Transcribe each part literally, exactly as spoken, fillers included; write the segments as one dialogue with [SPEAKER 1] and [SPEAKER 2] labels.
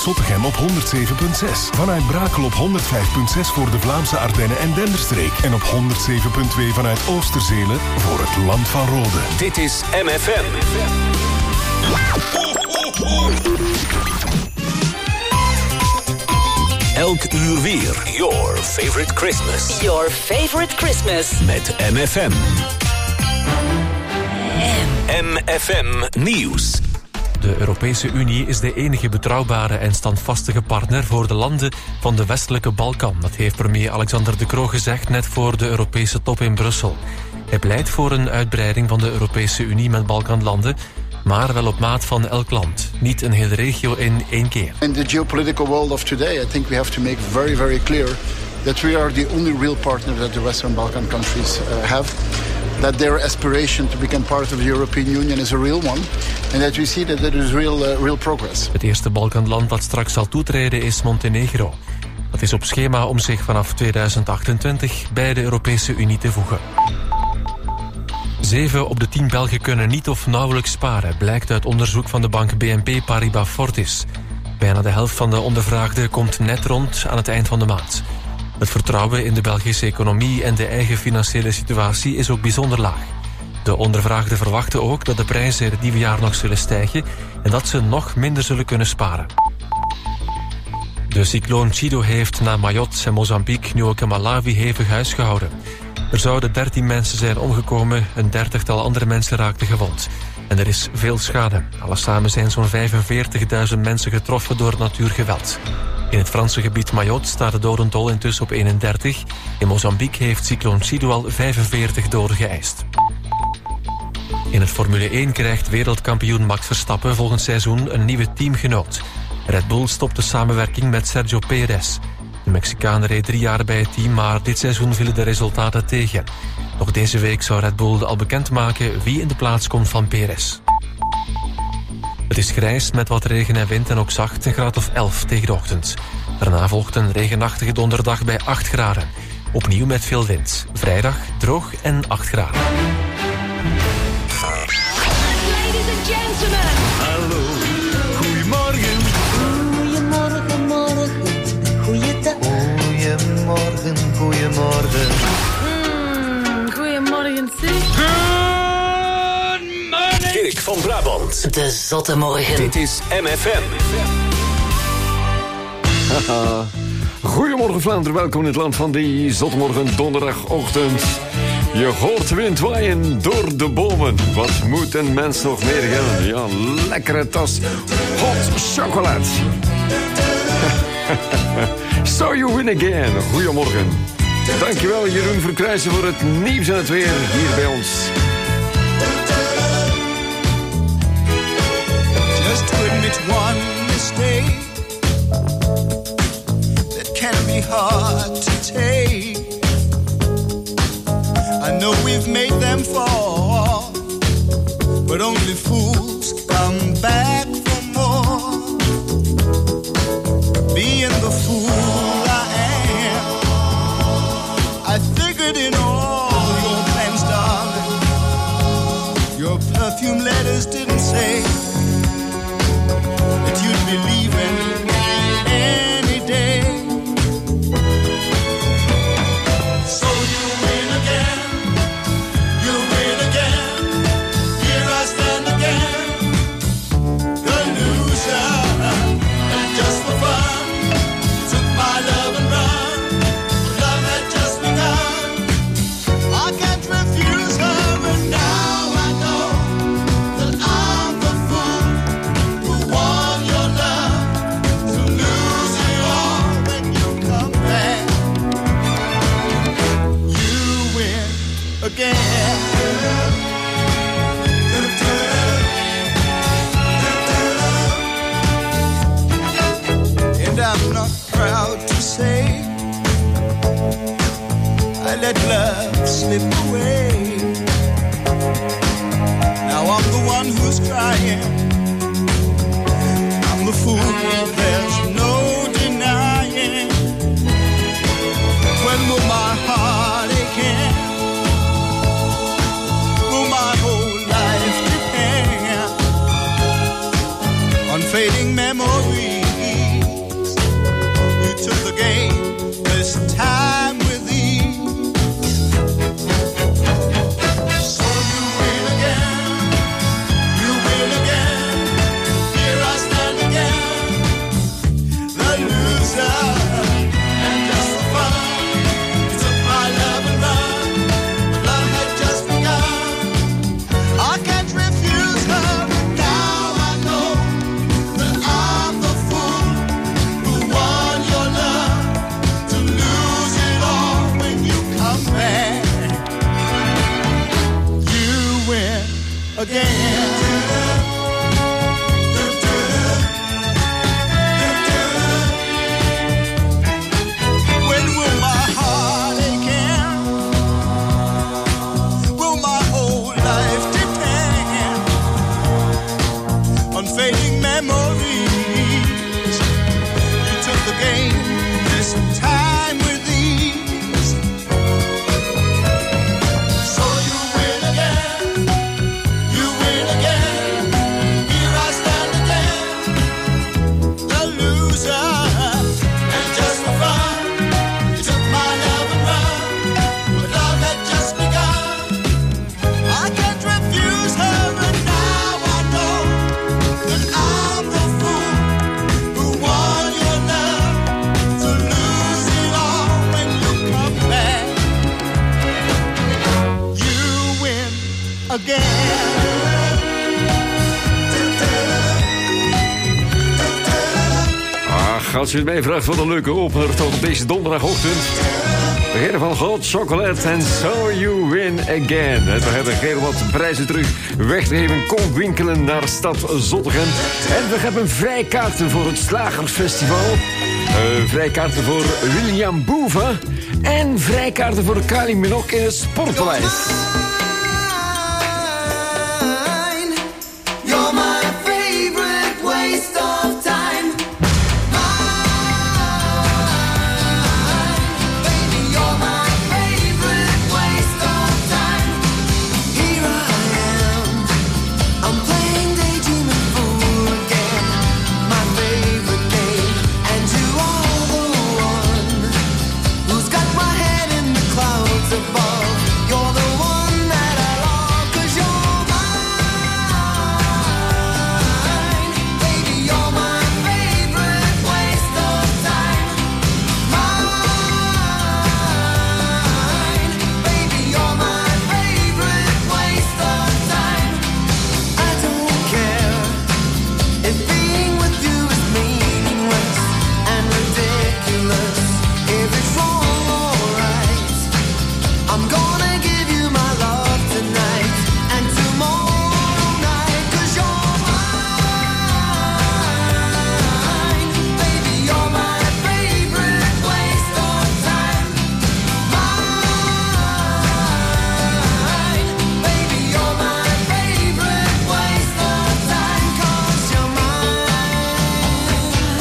[SPEAKER 1] Zottegem op honderd zeven komma zes. Vanuit Brakel op honderd vijf komma zes voor de Vlaamse Ardennen en Denderstreek. En op honderd zeven komma twee vanuit Oosterzelen voor het Land van Rode.
[SPEAKER 2] Dit is M F M. Elk uur weer. Your favorite Christmas.
[SPEAKER 3] Your favorite Christmas.
[SPEAKER 2] Met M F M. M F M Nieuws.
[SPEAKER 4] De Europese Unie is de enige betrouwbare en standvastige partner voor de landen van de westelijke Balkan. Dat heeft premier Alexander De Croo gezegd net voor de Europese top in Brussel. Hij pleit voor een uitbreiding van de Europese Unie met Balkanlanden, maar wel op maat van elk land. Niet een hele regio in één keer.
[SPEAKER 5] In the geopolitical world of today, I think we have to make very, very clear that we are the only real partner that the Western Balkan countries uh, have. That their aspiration to become part of the European Union is a real one. And that we see that there is real, uh, real progress.
[SPEAKER 4] Het eerste Balkanland dat straks zal toetreden is Montenegro. Dat is op schema om zich vanaf tweeduizend achtentwintig bij de Europese Unie te voegen. Zeven op de tien Belgen kunnen niet of nauwelijks sparen, blijkt uit onderzoek van de bank B N P Paribas Fortis. Bijna de helft van de ondervraagden komt net rond aan het eind van de maand. Het vertrouwen in de Belgische economie en de eigen financiële situatie is ook bijzonder laag. De ondervraagden verwachten ook dat de prijzen het nieuwe jaar nog zullen stijgen en dat ze nog minder zullen kunnen sparen. De cycloon Chido heeft na Mayotte en Mozambique nu ook in Malawi hevig huisgehouden. Er zouden dertien mensen zijn omgekomen, een dertigtal andere mensen raakten gewond. En er is veel schade. Alles samen zijn zo'n vijfenveertigduizend mensen getroffen door natuurgeweld. In het Franse gebied Mayotte staat de dodentol intussen op eenendertig. In Mozambique heeft cycloon Chido al vijfenveertig doden geëist. In het Formule één krijgt wereldkampioen Max Verstappen volgend seizoen een nieuwe teamgenoot. Red Bull stopt de samenwerking met Sergio Perez. De Mexicaan reed drie jaar bij het team, maar dit seizoen vielen de resultaten tegen. Nog deze week zou Red Bull al bekendmaken wie in de plaats komt van Perez. Het is grijs met wat regen en wind en ook zacht, een graad of elf tegen de ochtend. Daarna volgt een regenachtige donderdag bij acht graden. Opnieuw met veel wind. Vrijdag droog en acht graden.
[SPEAKER 3] Ladies and gentlemen.
[SPEAKER 2] Hallo, goedemorgen.
[SPEAKER 6] Goedemorgen, morgen, goeiedag. Goedemorgen, goedemorgen.
[SPEAKER 7] Mm, goedemorgen, zeg.
[SPEAKER 2] Dirk van Brabant.
[SPEAKER 3] De Zotte Morgen.
[SPEAKER 2] Dit is M F M.
[SPEAKER 8] Haha. Goedemorgen Vlaanderen, welkom in het land van die zotmorgen donderdagochtend. Je hoort de wind waaien door de bomen. Wat moet een mens nog meer gaan? Ja, lekkere tas hot chocolade. So you win again. Goedemorgen. Dankjewel Jeroen Verkruijsen voor het nieuws en het weer hier bij ons.
[SPEAKER 9] Just to admit one mistake that can be hard to take. I know we've made them fall, but only fools come back for more. Being the fool I am, I figured in all your plans, darling, your perfume letters didn't say that you'd be leaving any day. So you win again, you win again. Here I stand again, the loser. And just for fun, you took my love and run. Love had just begun. I can't refuse her, and now I know that I'm the fool who won your love, to lose it all when you come back. You win again. And I'm not proud to say I let love slip away. Now I'm the one who's crying, I'm the fool, there's no denying. When will my heart again? Will my whole life depend on fading memories again. When will my heart again? Will my whole life depend on fading memories? You took the game this time with ease. So you win again, you win again. Here I stand again, the loser. And just for fun, you took my love and run, but love had just begun. I can't refuse her, and now I know that I'm the fool who won your love, to lose it all when you come back. You win again.
[SPEAKER 8] Ach, als u het mij vraagt wat een leuke opener tot op deze donderdagochtend. Beginnen van Hot Chocolate en So You Win Again. En we hebben heel wat prijzen terug weg te geven. Kom winkelen naar stad Zottegem. En we hebben vrijkaarten voor het Slagersfestival. Uh, vrijkaarten voor William Boeva. En vrijkaarten voor Kylie Minogue in het Sportpaleis.
[SPEAKER 6] You're my favorite waste of time. Baby, you're my favorite waste of time. Here I am, I'm playing daydreaming fool again. My favorite game, and you are the one who's got my head in the clouds above. You're the one that I love, 'cause you're mine. Baby, you're my favorite waste of time. Mine. Baby, you're my favorite waste of time. I don't care if being with you is meaningless and ridiculous. If it's wrong or right, I'm gonna give you my love tonight and tomorrow night. 'Cause you're mine. Baby, you're my favorite waste of time. Mine. Baby, you're my favorite waste of time. 'Cause you're mine.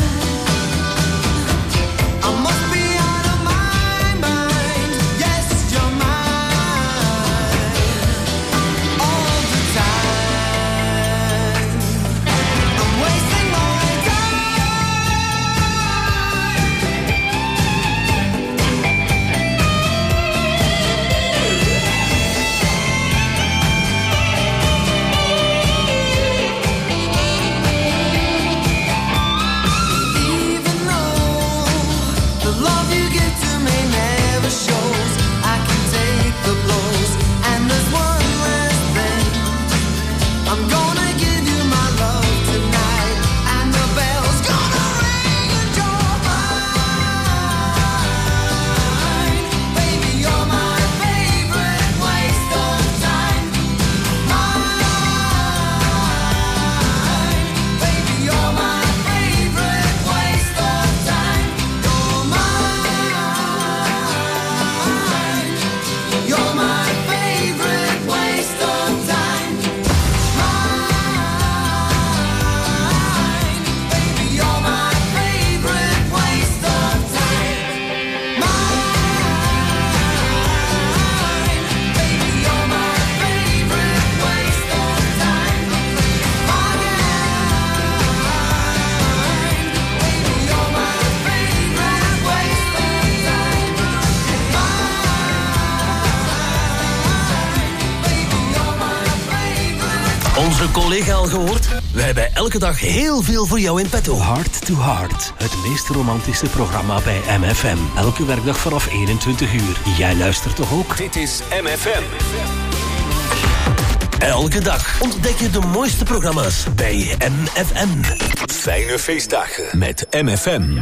[SPEAKER 6] I must be out of my mind. Yes, you're mine. All the time. I'm wasting my Even though the love you give to me never shows, I can take the blows. And there's one last thing, I'm gonna give you my love tonight, and the bell's gonna ring, and you're mine. Baby, you're my favorite waste of time. Mine. Baby, you're my favorite waste of time. You're mine. You're my favorite waste of time. Mine. Baby, you're my favorite waste of time. Mine. Baby, you're my favorite waste of time. Mine. Baby, you're my favorite waste of time.
[SPEAKER 2] Onze collega al gehoord? We hebben elke dag heel veel voor jou in petto.
[SPEAKER 10] Heart to Heart, het meest romantische programma bij M F M. Elke werkdag vanaf eenentwintig uur. Jij luistert toch ook?
[SPEAKER 2] Dit is M F M. Elke dag ontdek je de mooiste programma's bij M F M. Fijne feestdagen met M F M.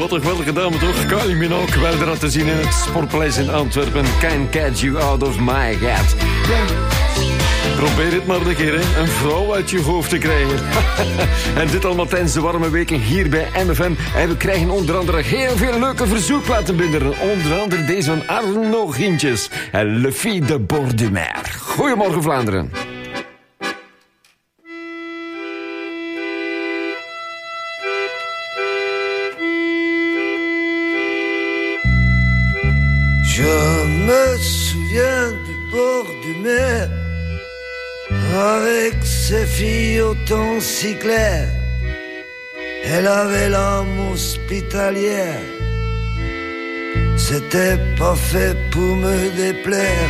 [SPEAKER 8] Wat een geweldige dame toch? Kylie Minogue, wel eraan te zien in het Sportpaleis in Antwerpen. Can't catch you out of my head. Ja. Probeer het maar een keer, hè. Een vrouw uit je hoofd te krijgen. En dit allemaal tijdens de warme weken hier bij M F M. En we krijgen onder andere heel veel leuke verzoekplaten binnen. Onder andere deze van Arno Gintjes en Le Fille de Bord du Mer. Goedemorgen Vlaanderen.
[SPEAKER 11] Je me souviens du bord du mer, avec ses filles au temps si clair. Elle avait l'âme hospitalière, c'était pas fait pour me déplaire.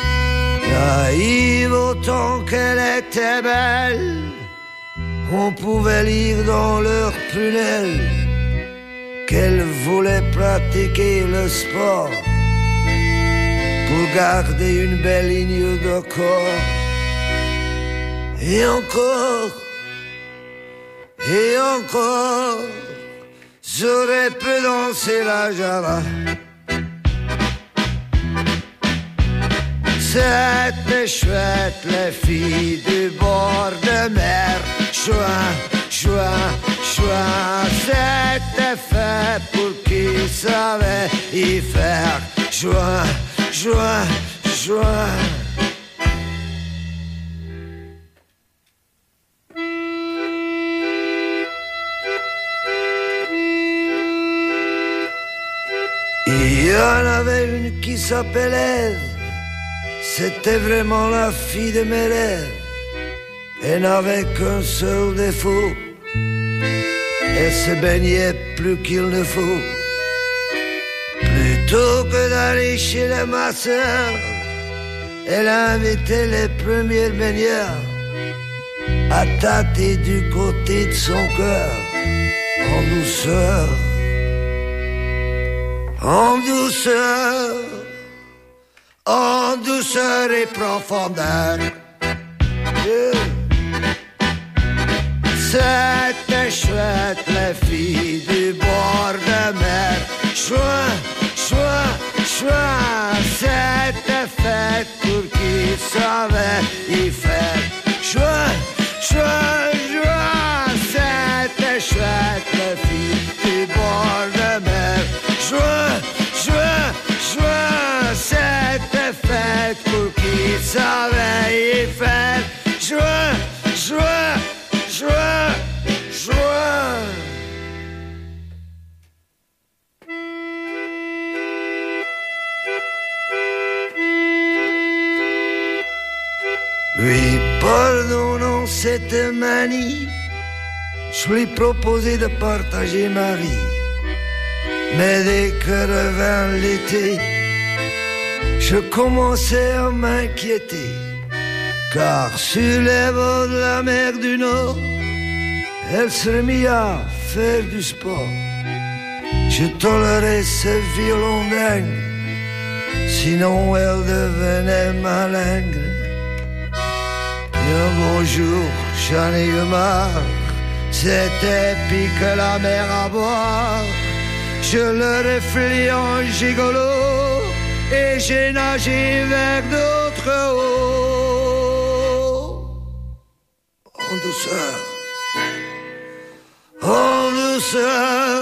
[SPEAKER 11] Naïve autant qu'elle était belle, on pouvait lire dans leurs prunelles qu'elle voulait pratiquer le sport pour garder une belle ligne de corps. Et encore, et encore, j'aurais pu danser la java. C'était chouette, les filles du bord de mer. Chouin, chouin, chouin. C'était fait pour qui savait y faire. Chouin, chouin, chouin. Il y en avait une qui s'appelait Ève, c'était vraiment la fille de mes rêves. Elle n'avait qu'un seul défaut, elle se baignait plus qu'il ne faut. Plutôt que d'aller chez les masseurs, elle invitait les premières baigneurs à tâter du côté de son cœur, en douceur. En douceur, en douceur et profondeur. Yeah. C'était chouette, les filles du bord de mer. Chouin, chouin, chouin. C'était fait pour qui savait y faire. Chouin, chouin, chouin. C'était chouette, les filles du bord de mer. Chouin, chouin, chouin, c'était fait pour qui savait y faire. Chouin, chouin, chouin, chouin. Lui pardonnant cette manie, je lui proposais de partager ma vie. Mais dès que revint l'été, je commençais à m'inquiéter, car sur les bords de la mer du Nord, elle se remit à faire du sport. Je tolérais ce violon dingue, sinon elle devenait malingre. Et un beau jour, j'en ai eu marre, c'était pis que la mer à boire. Je le reflus en gigolo et j'ai nagé vers d'autres eaux. En douceur, en douceur.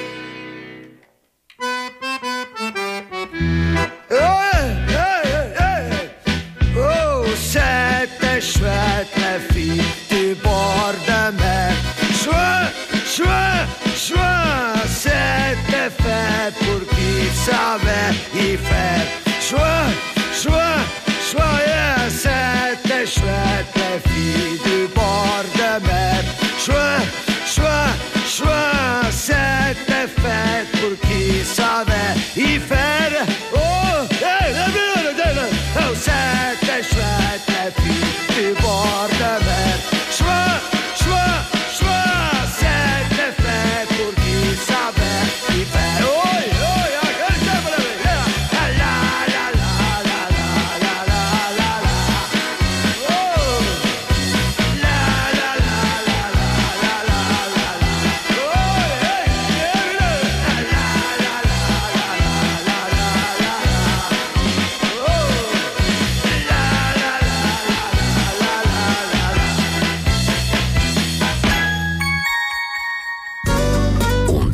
[SPEAKER 11] Hey, hey, hey. Oh, c'était chouette, la fille du bord de mer. Chouette, chouette, chouette. C'était fait pour qui savait y faire. Chouin, chouin, chouin, yeah. C'était chouette, les filles du bord de mer. Chouin, chouin, chouin. C'était fait pour qui savait y faire. Oh, hey, oh, c'était chouette, les filles du bord de mer. Chouin, chouin, chouin. C'était fait pour qui savait y faire. Oh, oh, yeah.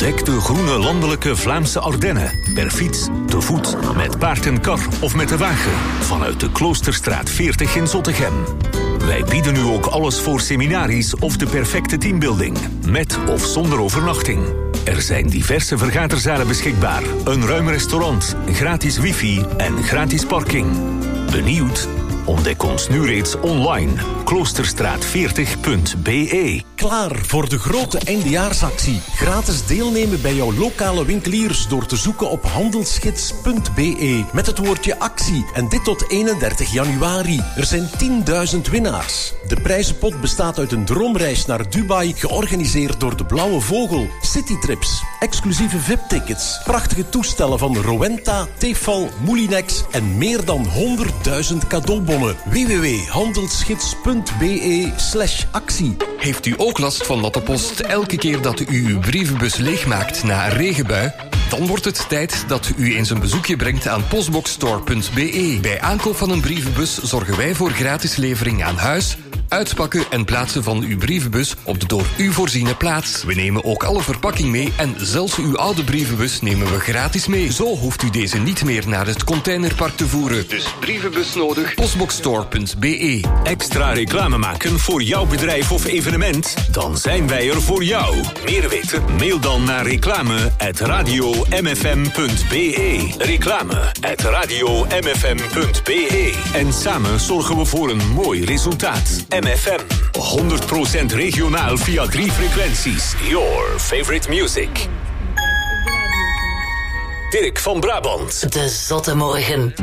[SPEAKER 12] Ontdek de groene landelijke Vlaamse Ardennen. Per fiets, te voet, met paard en kar of met de wagen. Vanuit de Kloosterstraat veertig in Zottegem. Wij bieden u ook alles voor seminaries of de perfecte teambuilding. Met of zonder overnachting. Er zijn diverse vergaderzalen beschikbaar. Een ruim restaurant, gratis wifi en gratis parking. Benieuwd? Ontdek ons nu reeds online. kloosterstraat veertig punt b e.
[SPEAKER 13] Klaar voor de grote eindejaarsactie. Gratis deelnemen bij jouw lokale winkeliers door te zoeken op handelsgids punt b e met het woordje actie. En dit tot eenendertig januari. Er zijn tienduizend winnaars. De prijzenpot bestaat uit een droomreis naar Dubai, georganiseerd door de Blauwe Vogel, citytrips, exclusieve V I P-tickets, prachtige toestellen van Rowenta, Tefal, Moulinex en meer dan honderdduizend cadeaubonnen. w w w punt handelsgids punt b e slash actie.
[SPEAKER 14] Heeft u ook last van natte post elke keer dat u uw brievenbus leegmaakt na een regenbui? Dan wordt het tijd dat u eens een bezoekje brengt aan postboxstore punt b e. Bij aankoop van een brievenbus zorgen wij voor gratis levering aan huis, uitpakken en plaatsen van uw brievenbus op de door u voorziene plaats. We nemen ook alle verpakking mee en zelfs uw oude brievenbus nemen we gratis mee. Zo hoeft u deze niet meer naar het containerpark te voeren. Dus brievenbus nodig, postboxstore punt b e.
[SPEAKER 12] Extra reclame maken voor jouw bedrijf of evenement? Dan zijn wij er voor jou. Meer weten? Mail dan naar reclame at radio m f m punt b e. Reclame at radio m f m punt b e. En samen zorgen we voor een mooi resultaat. M F M. honderd procent regionaal via drie frequenties. Your favorite music. Dirk van Brabant.
[SPEAKER 3] De Zotte Morgen.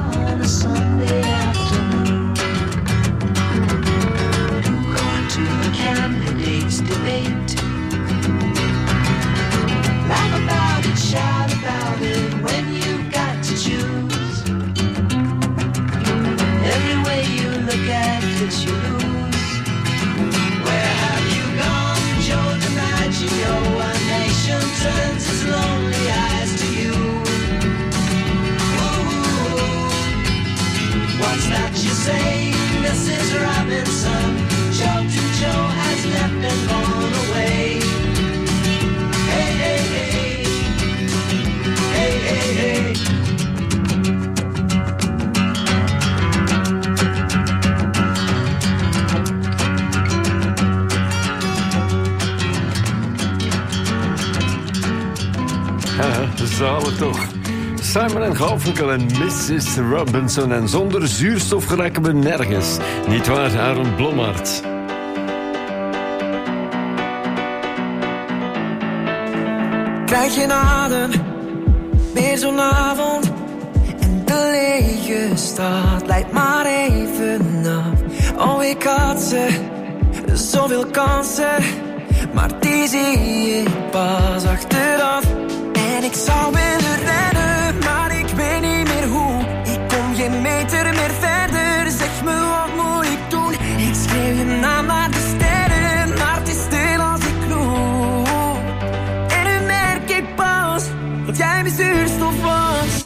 [SPEAKER 6] To the
[SPEAKER 8] toch? Simon en Garfunkel en missus Robinson. En zonder zuurstof geraken we nergens. Niet waar, Aaron Blommaert?
[SPEAKER 6] Krijg je adem, weer zo'n avond. En de lege stad leidt maar even af. Oh, ik had ze, zoveel kansen. Maar die zie ik pas achteraf. En ik zou willen rennen, maar ik weet niet meer hoe. Ik kom geen meter meer verder, zeg me wat moet ik doen. Ik schreeuw je naam naar de sterren, maar het is stil als ik roep. En nu merk ik pas, dat jij mijn zuurstof was.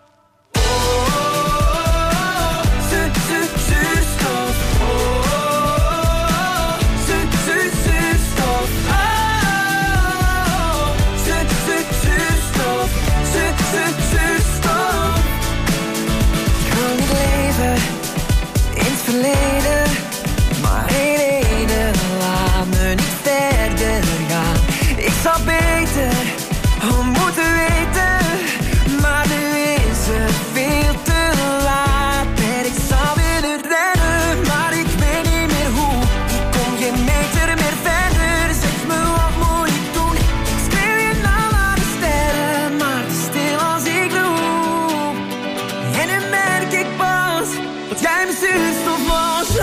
[SPEAKER 6] Verleden, maar één reden laat me niet verder gaan. Ik zou beter al moeten weten, maar nu is het veel te laat. En ik zou willen rennen, maar ik weet niet meer hoe. Ik kom geen meter meer verder, zeg me wat moet ik doen. Ik schreeuw je naam naar de sterren, maar het is stil als ik roep. En nu merk ik pas dat jij mijn zuurstof was.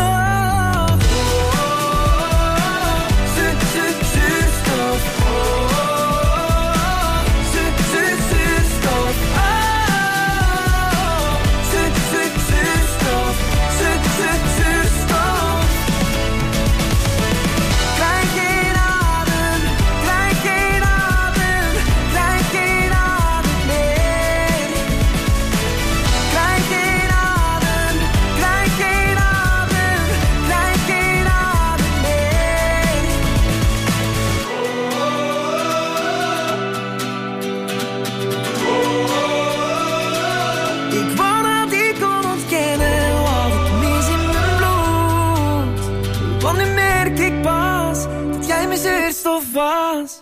[SPEAKER 6] Was.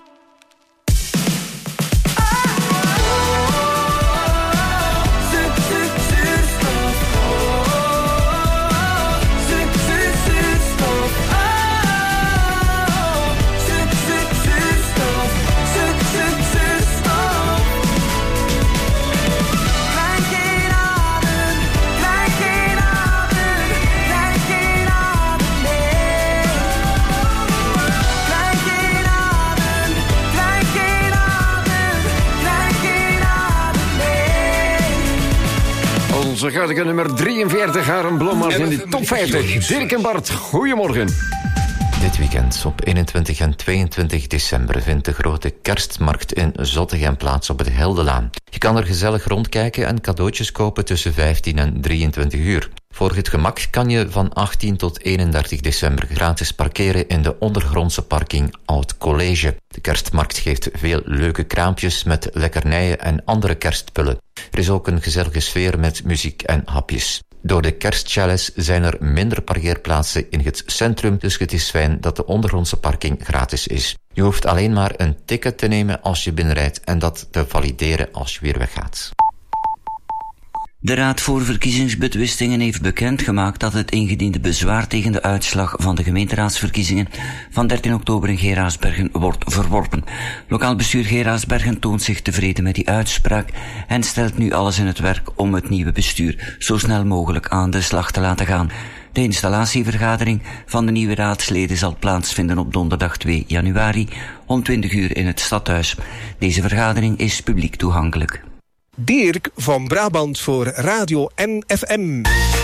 [SPEAKER 8] Zo gaat ik nummer drieënveertig, Aaron Blommaert in de top vijftig. Dirk en Bart, goedemorgen.
[SPEAKER 15] Dit weekend op eenentwintig en tweeëntwintig december vindt de grote kerstmarkt in Zottegem plaats op de Heldelaan. Je kan er gezellig rondkijken en cadeautjes kopen tussen vijftien en drieëntwintig uur. Voor het gemak kan je van achttien tot eenendertig december gratis parkeren in de ondergrondse parking Oud College. De kerstmarkt geeft veel leuke kraampjes met lekkernijen en andere kerstpullen. Er is ook een gezellige sfeer met muziek en hapjes. Door de kerstchallenge zijn er minder parkeerplaatsen in het centrum, dus het is fijn dat de ondergrondse parking gratis is. Je hoeft alleen maar een ticket te nemen als je binnenrijdt en dat te valideren als je weer weggaat.
[SPEAKER 16] De Raad voor Verkiezingsbetwistingen heeft bekendgemaakt dat het ingediende bezwaar tegen de uitslag van de gemeenteraadsverkiezingen van dertien oktober in Geraardsbergen wordt verworpen. Lokaal bestuur Geraardsbergen toont zich tevreden met die uitspraak en stelt nu alles in het werk om het nieuwe bestuur zo snel mogelijk aan de slag te laten gaan. De installatievergadering van de nieuwe raadsleden zal plaatsvinden op donderdag twee januari om twintig uur in het stadhuis. Deze vergadering is publiek toegankelijk.
[SPEAKER 17] Dirk van Brabant voor Radio N F M.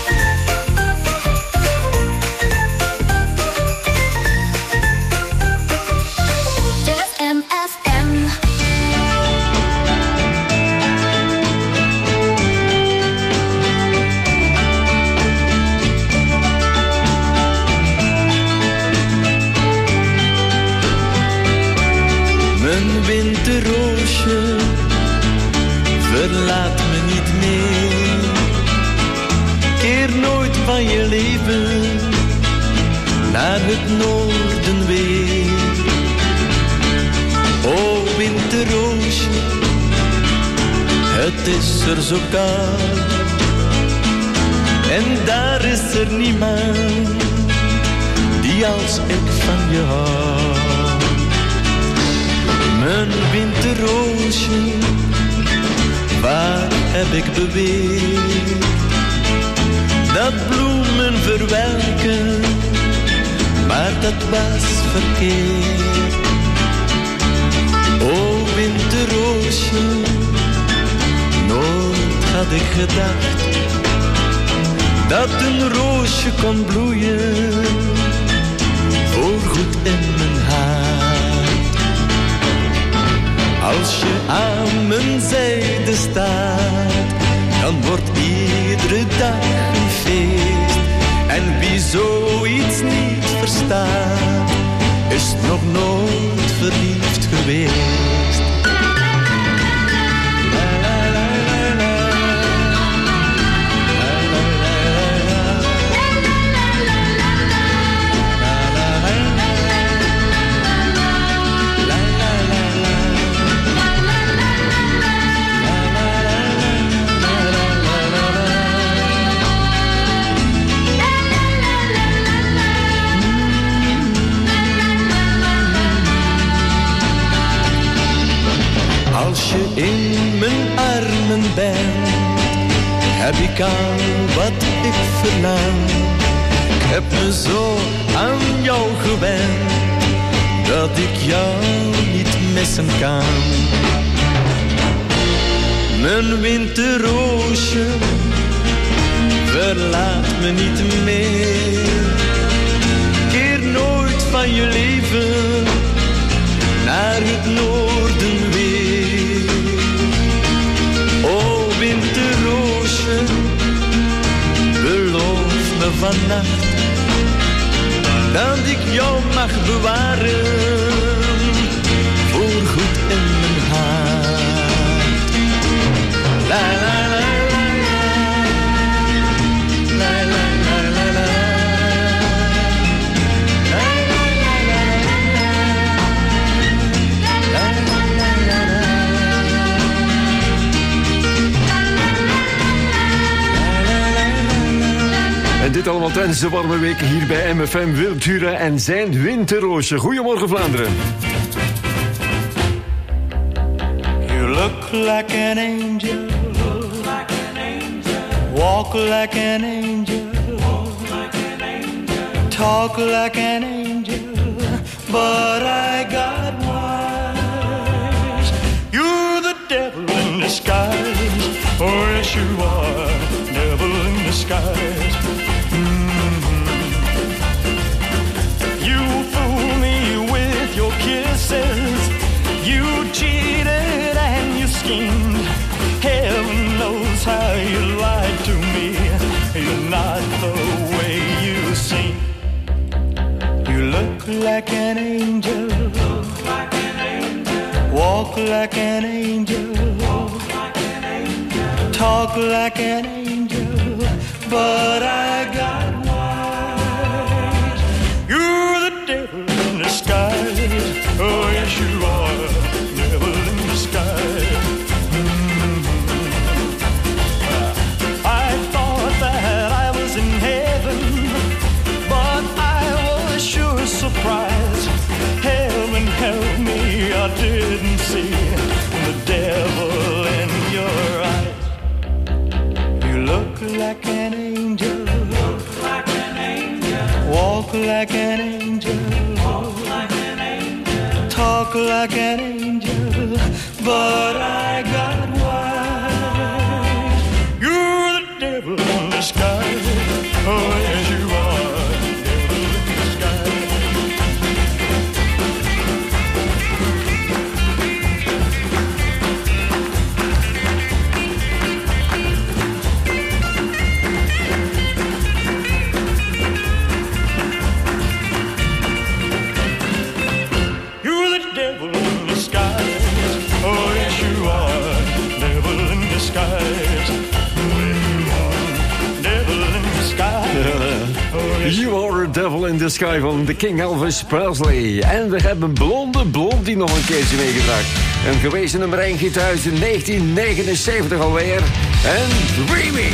[SPEAKER 9] Mijn winterroosje, verlaat me niet meer. Keer nooit van je leven naar het noorden weer. O winterroosje,
[SPEAKER 18] Het is er zo koud en daar is er niemand die als ik van je hou. Mijn winterroosje, waar heb ik beweerd dat bloemen verwelken, maar dat was verkeerd. O winterroosje, nooit had ik gedacht dat een roosje kon bloeien voorgoed in mijn hart. Als je aan mijn zijde staat, dan wordt iedere dag een feest. En wie zoiets niet verstaat, is nog nooit verliefd geweest. Als je in mijn armen bent, heb ik al wat ik verlang. Ik heb me zo aan jou gewend, dat ik jou niet missen kan. Mijn winterroosje, verlaat me niet meer. Keer nooit van je leven naar het noorden weer. O winterroosje, beloof me vannacht dat ik jou mag bewaren voor goed in mijn hart. La la la la la la la la la.
[SPEAKER 8] En dit allemaal tijdens de warme weken hier bij M F M. Willem Ture en zijn winterroosje. Goedemorgen Vlaanderen.
[SPEAKER 18] You look like an angel, walk like an angel, talk like an angel, but I got wise. You're the devil in disguise, oh yes you are, devil in disguise. Kisses, you cheated and you schemed. Heaven knows how you lied to me. You're not the way you seem. You look like an angel, walk like an angel, talk like an angel, but I got wise. You're the devil in disguise. Oh yes you are, devil in disguise. Mm-hmm. I thought that I was in heaven, but I was sure surprised. Heaven help me, I didn't see the devil in your eyes. You look like an angel, like an angel. Walk like an angel, like an angel. Talk like an angel, but I got wise. You're the devil in disguise. Oh yes you are, devil in disguise. You're the devil in disguise. Oh yes you are.
[SPEAKER 8] You Are a Devil in the Sky van de King Elvis Presley. En we hebben Blonde Blondie nog een keertje meegebracht. Een gewezen nummer één hit uit negentien negenenzeventig alweer. En Dreaming.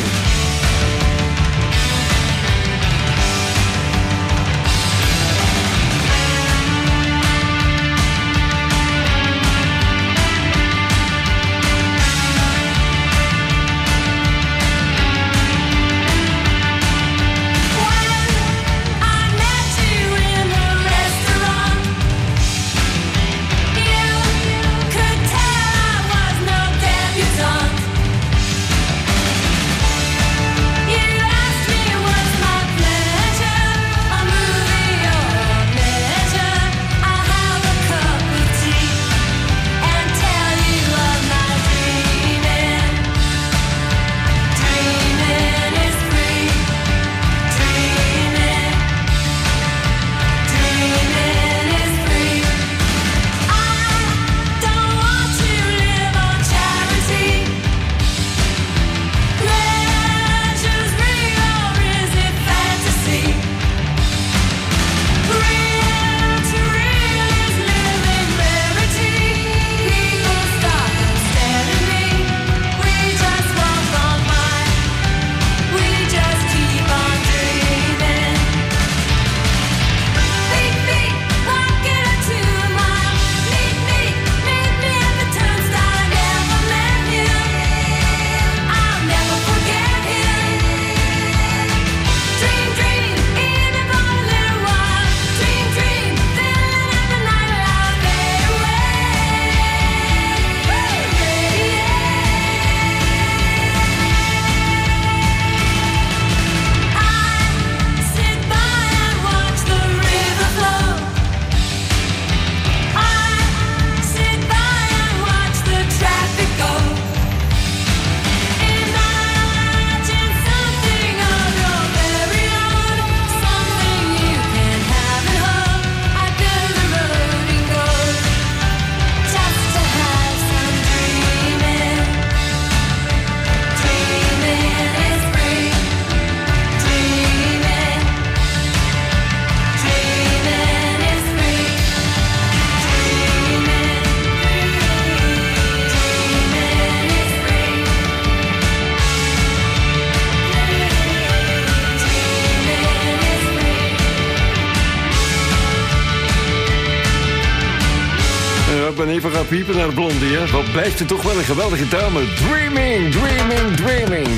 [SPEAKER 8] Even gaan piepen naar Blondie, hè. Wat blijft er toch wel een geweldige dame. Dreaming, dreaming, dreaming.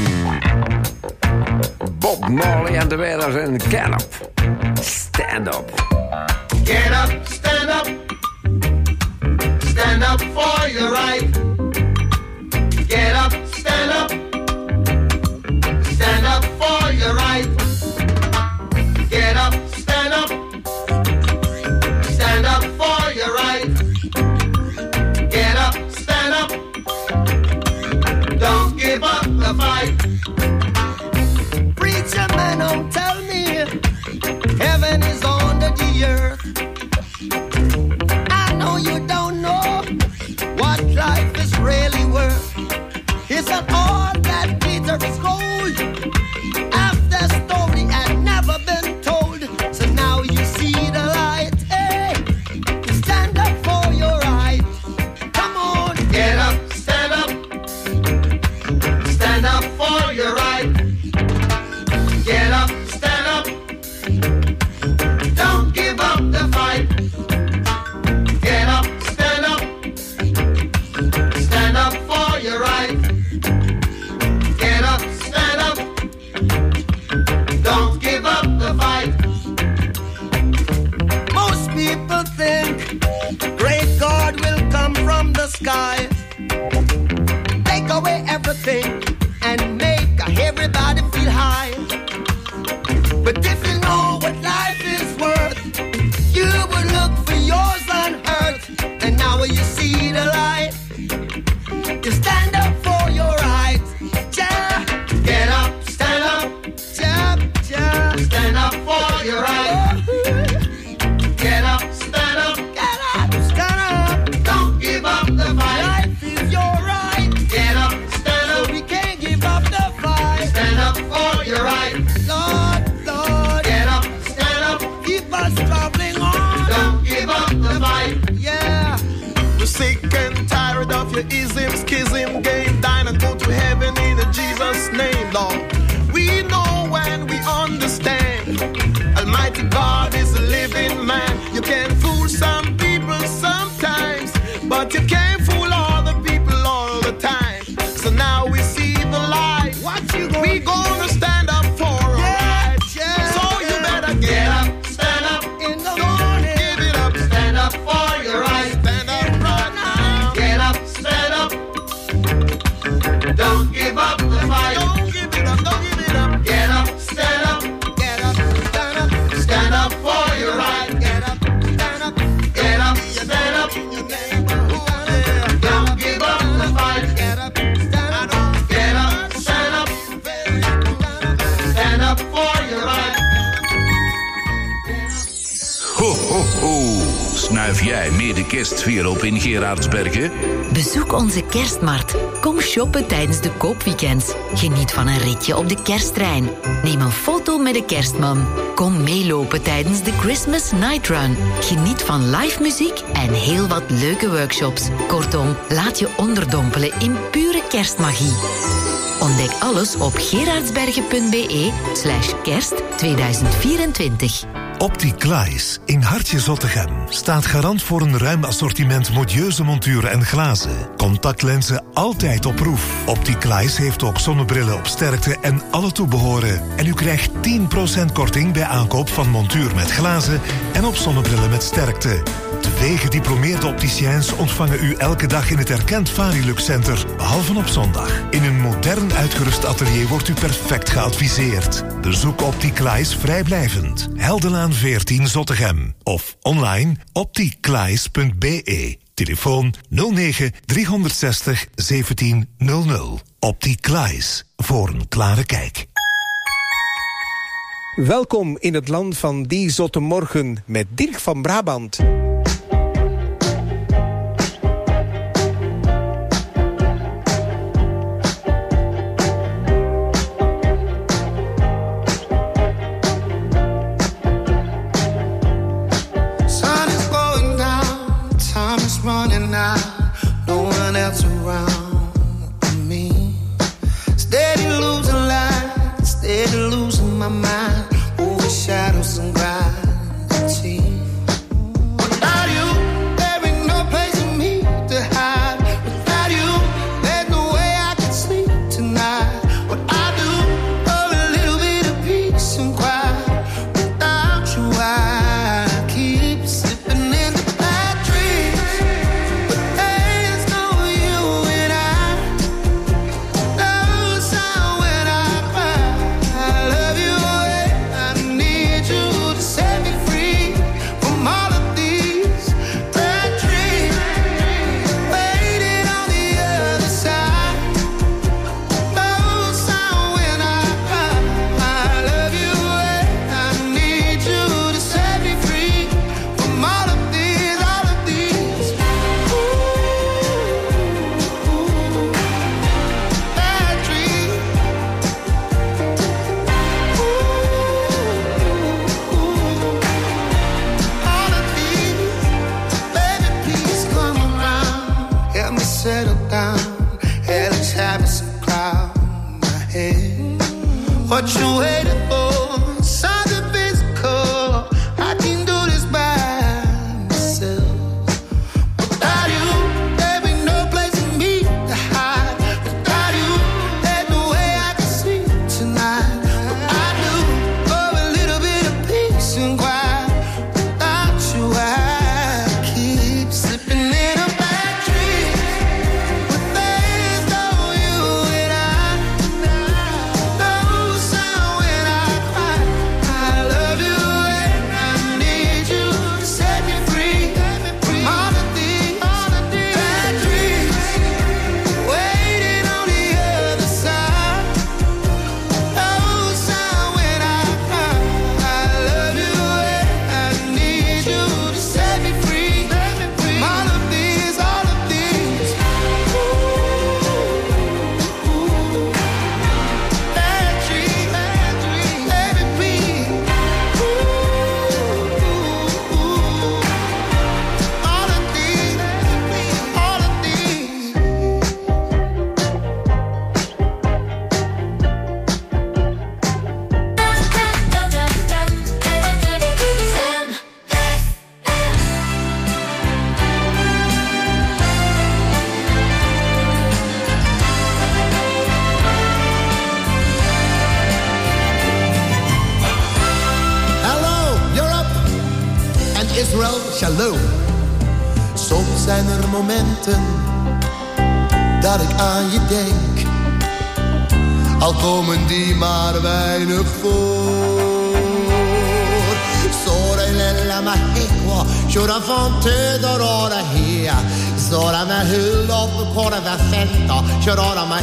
[SPEAKER 8] Bob Marley en de Wailers en Get Up. Stand up.
[SPEAKER 9] Get up, stand up. Stand up for your right. Get up, stand up. Stand up for your right. Get up, stand up. Stand up for your right. Get up, stand up. Don't give up the fight.
[SPEAKER 11] Preacher man, don't tell me heaven is under the earth. I know you don't know what life is really worth. It's not all that glitter is gold. After story had never been told, so now you see the light. Hey, stand up for your right. Come on,
[SPEAKER 9] get up, stand up. Stand up for your right. Get up, stand up. Don't give up the fight. Get up, stand up. Stand up for your right. Get up, stand up. Don't give up the fight.
[SPEAKER 11] most people think great God will come from the sky, take away everything and make a
[SPEAKER 19] to heaven in Jesus' name, Lord. We know and we understand. Almighty God is a living man. You can fool some people sometimes, but you can't fool all the people all the time. So now we see the light. What you gonna we gonna stand up for our rights. Yeah. So you better get up, stand up in the morning. Give it up, stand up for your rights. Stand up right now. Get up, stand up. Don't give up the fight. Don't give it up, don't give it up. Get up, stand up. Get up, stand up. Stand up for your right. Get up, stand up. Get up, stand up. Don't give up the fight. Get up, stand up. Get up, stand up. Stand up for your right.
[SPEAKER 12] Ho, ho, ho. Snuif jij mee de kerstsfeer op in Gerardsbergen?
[SPEAKER 3] Bezoek onze kerstmarkt. Kom shoppen tijdens de koopweekends. Geniet van een ritje op de kersttrein. Neem een foto met de kerstman. Kom meelopen tijdens de Christmas Night Run. Geniet van live muziek en heel wat leuke workshops. Kortom, laat je onderdompelen in pure kerstmagie. Ontdek alles op gerardsbergen.be slash kerst tweeduizend vierentwintig.
[SPEAKER 20] Opticlies in Hartje Zottegem staat garant voor een ruim assortiment modieuze monturen en glazen. Contactlenzen altijd op proef. Opticlies heeft ook zonnebrillen op sterkte en alle toebehoren. En u krijgt tien procent korting bij aankoop van montuur met glazen en op zonnebrillen met sterkte. Twee gediplomeerde opticiens ontvangen u elke dag in het erkend Varilux Center, behalve op zondag. In een modern uitgerust atelier wordt u perfect geadviseerd. Bezoek Opticlies vrijblijvend. Heldenlaan veertien Zottegem. Of online opticlies punt be. Telefoon nul negen driehonderdzestig zeventien nul nul. Opticlies, voor een klare kijk.
[SPEAKER 17] Welkom in het land van die zotte morgen met Dirk van Brabant.
[SPEAKER 6] Running out, no one else around me. Steady losing light, steady losing my mind. Over shadows and gravity. Without you, there ain't no place for me to hide. Without you, there's no way I can sleep tonight. What I do for a little bit of peace and quiet. Without you, I keep slipping into bad dreams. What you waiting for? Something physical. I can do this by myself. Without you, there ain't no place for me to hide. Without you, there's no way I can sleep tonight. What I do for a little bit of peace and quiet. Without you, I keep slipping in a bad dream. But there's no you and I. No sound when I
[SPEAKER 19] shalom. Soms zijn er momenten dat ik aan je denk, al komen die maar weinig voor. Sora lella mahekwa, shora fonte dorora hea, Sora ma hull op kora va fenta, shora ma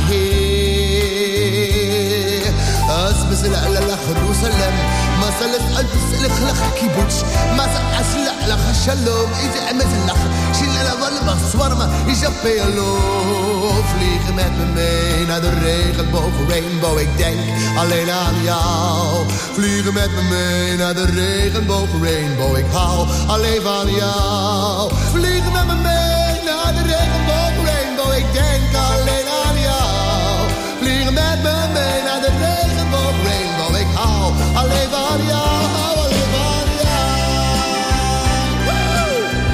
[SPEAKER 19] he. Asbis la la la Jerusalem, masal asbis la khala kibbutz, masal asla la shalom, is amazlach, shilla la wal baswarma, is a pelo. Vliegen met me mee naar de regenboog, rainbow, ik denk alleen aan jou. Vliegen met me mee naar de regenboog, rainbow, ik hou alleen van jou. Vliegen met me mee naar de regenboog, rainbow, ik denk alleen aan jou. Vliegen met me mee naar de regenboog, rainbow, ik hou alleen van jou, alleen van jou. Woo!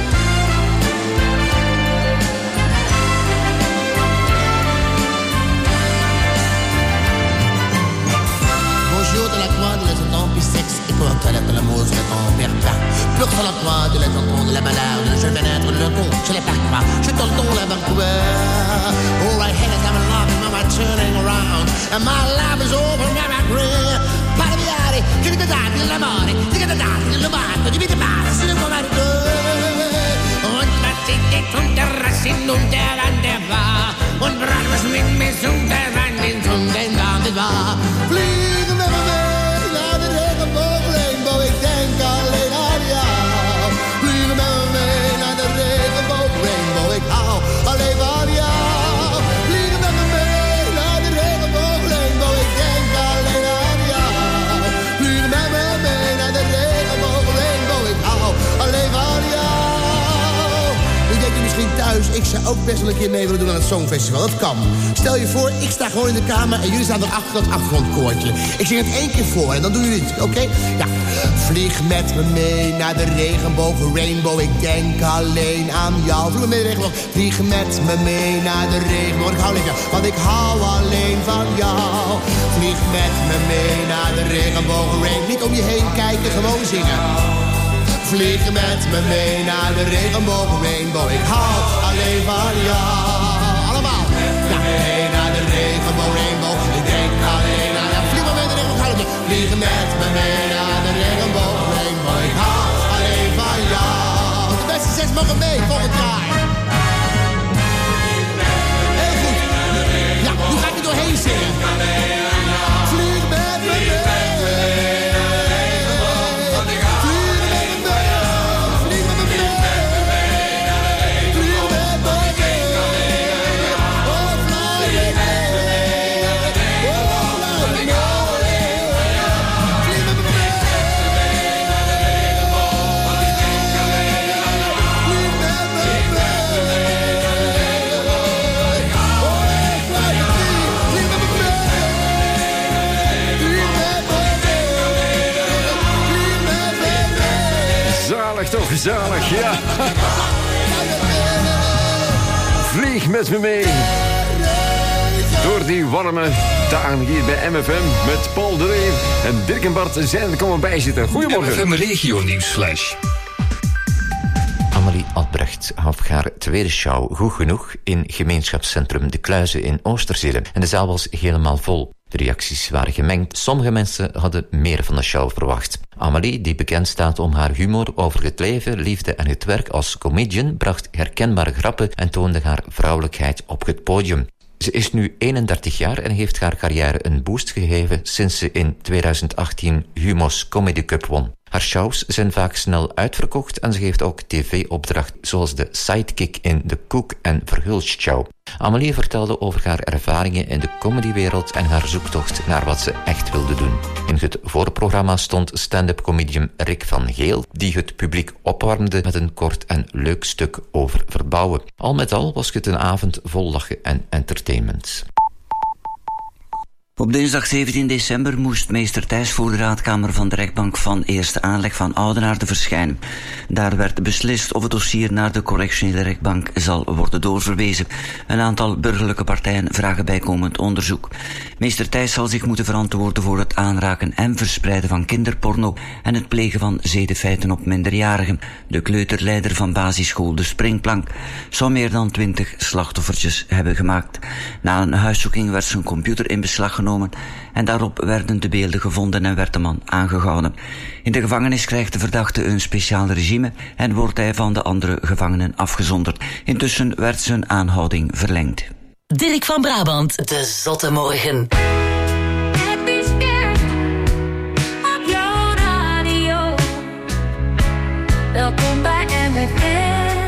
[SPEAKER 19] Bonjour de la croix de l'étonnant puis sexe et quand elle est de l'amour je t'en perds pas. Pur sur la croix de l'étonnant de la malade, je vais naître le con, je l'ai pas croix, je te le don la Vancouver. All right, head is I'm in love and I'm turning around, and my life is over and I'm agree. Paraviare, che ti date l'amore, ti date l'amore, ti vedi male, se ne può mai und was sieht dich unter Rassin und der an der war, und brach was mit mir unter an den Tunden an der war. Vliegen met me mee naar de regenboog, rainbow, ik denk alleen aan jou. Vliegen met me mee naar de regenboog, rainbow, ik hou alleen van jou. Vliegen met me mee naar de regenboog, rainbow, ik denk alleen aan jou. Vliegen met me mee naar de regenboog, rainbow, ik hou alleen van jou. U denkt u misschien thuis, ik zou ook best wel een keer mee willen doen aan het Songfestival. Dat kan. Stel je voor, ik sta gewoon in de kamer en jullie staan erachter dat achtergrondkoortje. Ik zing het één keer voor en dan doen jullie het, oké? Okay? Ja. Vlieg met me mee naar de regenboog, rainbow, ik denk alleen aan jou. Vlieg met de regenboog, vlieg met me mee naar de regenboog. Ik hou lekker, want ik hou alleen van jou. Vlieg met me mee naar de regenboog, rainbow. Niet om je heen kijken, gewoon zingen. Vlieg met me mee naar de regenboog, rainbow, ik hou alleen van jou. Allemaal. Ja, mee naar de regenboog, rainbow, ik denk alleen aan jou. Vlieg maar mee naar de regenboog, vlieg met me mee naar de regenboog, rainbow, ik hou alleen van jou. De beste zes mogen mee, volgend jaar. Heel goed. Ja, nu ga ik er doorheen zingen. Vlieg met me mee.
[SPEAKER 8] Toch gezellig, ja. Vlieg met me mee door die warme dagen hier bij M F M met Paul de Leeuw en Dirk en Bart zijn er komen bijzitten. Goedemorgen.
[SPEAKER 14] M F M Regio Nieuwsflash.
[SPEAKER 15] Amelie Albrecht gaf haar tweede show Goed Genoeg in gemeenschapscentrum De Kluizen in Oosterzele. En de zaal was helemaal vol. De reacties waren gemengd. Sommige mensen hadden meer van de show verwacht. Amelie, die bekend staat om haar humor over het leven, liefde en het werk als comedian, bracht herkenbare grappen en toonde haar vrouwelijkheid op het podium. Ze is nu eenendertig jaar en heeft haar carrière een boost gegeven sinds ze in tweeduizend achttien Humo's Comedy Cup won. Haar shows zijn vaak snel uitverkocht en ze geeft ook tv-opdrachten zoals de sidekick in de Koek en Verhulst Show. Amelie vertelde over haar ervaringen in de comedywereld en haar zoektocht naar wat ze echt wilde doen. In het voorprogramma stond stand-up comedian Rick van Geel, die het publiek opwarmde met een kort en leuk stuk over verbouwen. Al met al was het een avond vol lachen en entertainment.
[SPEAKER 16] Op dinsdag zeventien december moest meester Thijs voor de raadkamer van de rechtbank van eerste aanleg van Oudenaarde verschijnen. Daar werd beslist of het dossier naar de correctionele rechtbank zal worden doorverwezen. Een aantal burgerlijke partijen vragen bijkomend onderzoek. Meester Thijs zal zich moeten verantwoorden voor het aanraken en verspreiden van kinderporno en het plegen van zedenfeiten op minderjarigen. De kleuterleider van basisschool De Springplank zou meer dan twintig slachtoffertjes hebben gemaakt. Na een huiszoeking werd zijn computer in beslag genomen en daarop werden de beelden gevonden en werd de man aangehouden. In de gevangenis krijgt de verdachte een speciaal regime en wordt hij van de andere gevangenen afgezonderd. Intussen werd zijn aanhouding verlengd.
[SPEAKER 3] Dirk van Brabant, de Zotte Morgen.
[SPEAKER 7] Welkom bij M F M.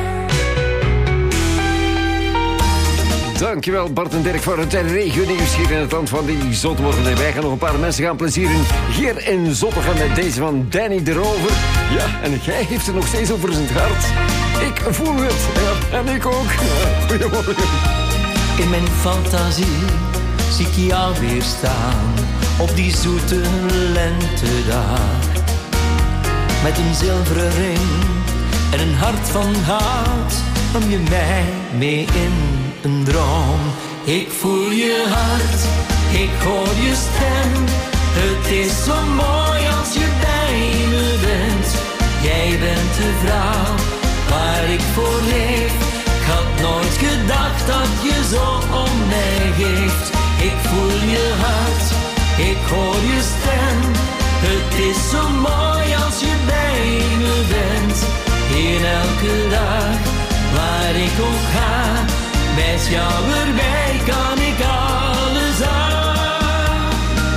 [SPEAKER 8] Dankjewel Bart en Dirk voor het regionieuws hier in het land van die Zotmorgen. En wij gaan nog een paar mensen gaan plezieren hier in Zottegem met deze van Danny de Rover. Ja, en jij heeft het nog steeds over zijn hart. Ik voel het. Ja, en ik ook. Ja, goedemorgen.
[SPEAKER 21] In mijn fantasie zie ik jou weer staan op die zoete lentedag. Met een zilveren ring en een hart van hout nam je mij mee in een droom. Ik voel je hart, ik hoor je stem. Het is zo mooi als je bij me bent. Jij bent de vrouw waar ik voor leef. Ik had nooit gedacht dat je zo om mij geeft. Ik voel je hart, ik hoor je stem. Het is zo mooi als je bij me bent. In elke dag waar ik ook ga, met jou erbij kan ik alles aan.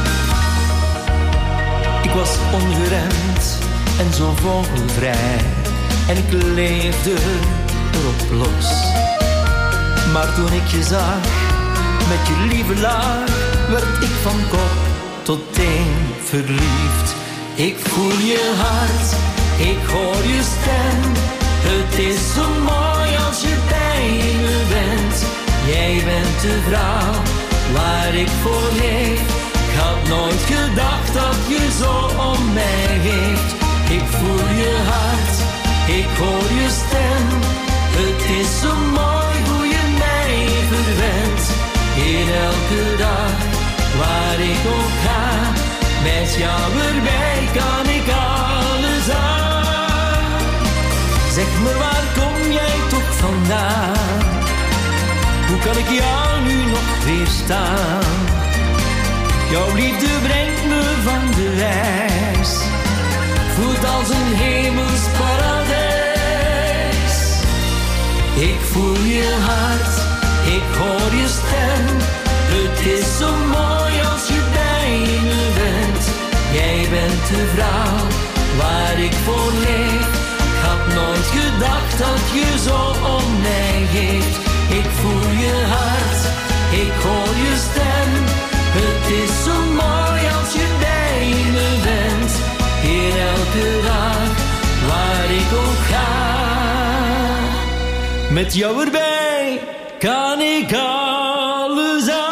[SPEAKER 21] Ik was ongeremd en zo vogelvrij en ik leefde erop los. Maar toen ik je zag, met je lieve lach, werd ik van kop tot teen verliefd. Ik voel je hart, ik hoor je stem. Het is zo mooi als je bij me bent. Jij bent de vrouw waar ik voor leef. Ik had nooit gedacht dat je zo om mij geeft. Ik voel je hart, ik hoor je stem. Het is zo mooi hoe je mij verwendt. In elke dag waar ik ook ga, met jou erbij kan ik alles aan. Zeg me, waar kom jij toch vandaan? Hoe kan ik jou nu nog weerstaan? Jouw liefde brengt me van de wijs. Voelt als een hemels paradijs. Ik voel je hart, ik hoor je stem. Het is zo mooi als je bij me bent. Jij bent de vrouw waar ik voor leef. Ik had nooit gedacht dat je zo om mij geeft. Ik voel je hart, ik hoor je stem. Het is zo mooi als je bij me bent. In elke dag waar ik ook ga, met jou erbij kan ik alles aan.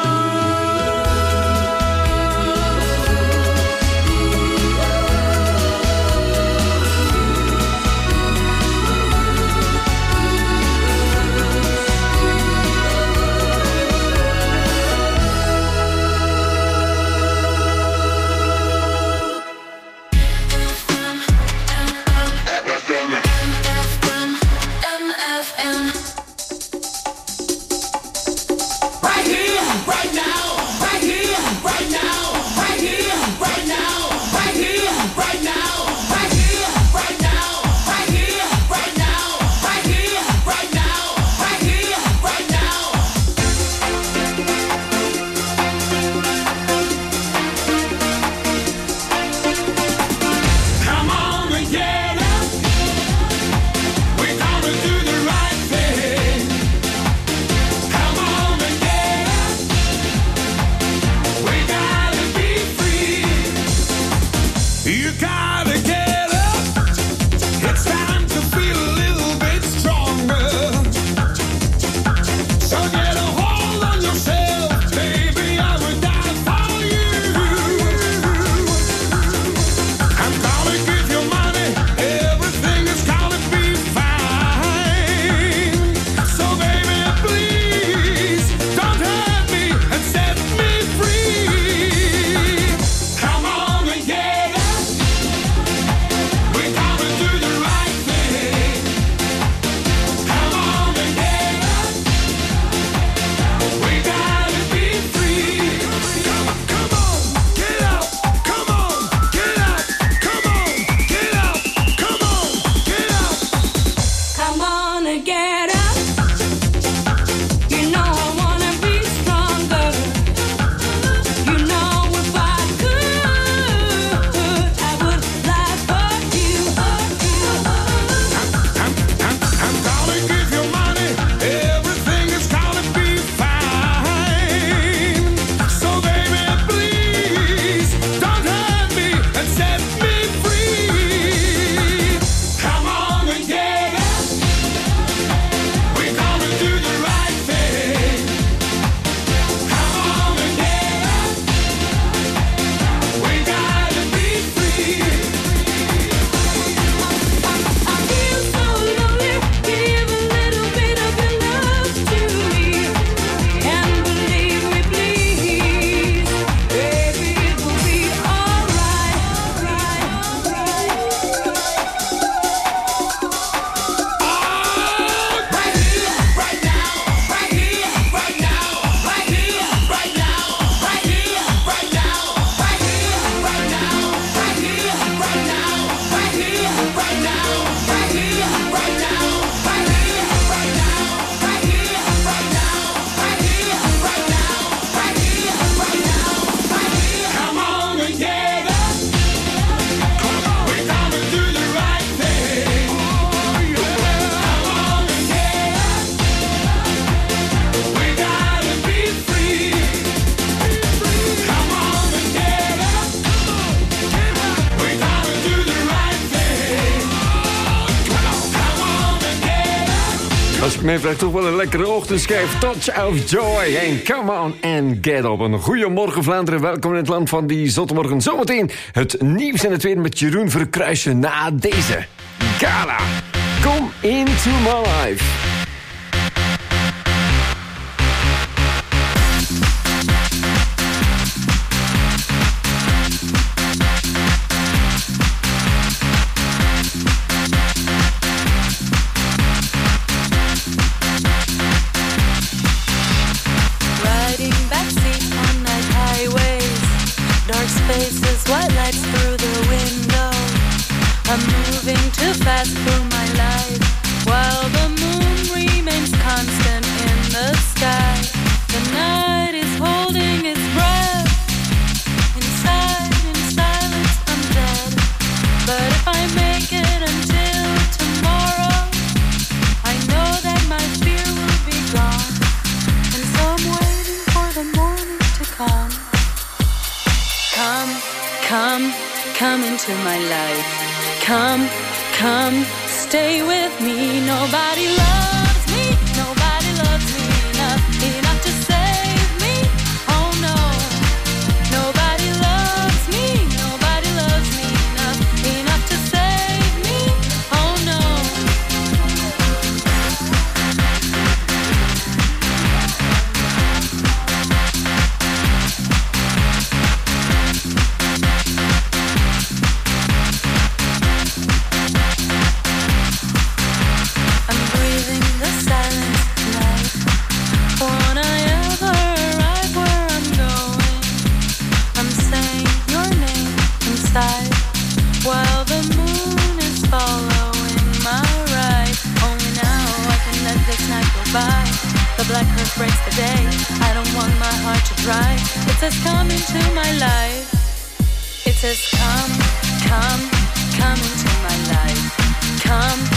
[SPEAKER 8] Mij vraagt toch wel een lekkere ochtendschijf. Touch of Joy en Come On and Get Up. Een goeiemorgen Vlaanderen, welkom in het land van die zottemorgen. Zometeen het nieuws in het tweede met Jeroen Verkruijsen na deze gala. Come into my life.
[SPEAKER 1] Spaces, white lights through the window. I'm moving too fast through my life, while the moon remains constant in the sky. The night is holding its breath. Inside, in silence, I'm dead. But if I make it until tomorrow, I know that my fear will be gone. And so I'm waiting for the morning to come. Come, come, come into my life. Come, come, stay with me. Nobody loves me, nobody loves me enough, enough to save me. Oh no, nobody loves me, nobody loves me enough, enough to save me. Oh no. While the moon is following my ride. Only now I can let this night go by. The black earth breaks the day. I don't want my heart to dry. It says come into my life. It says come, come, come into my life. Come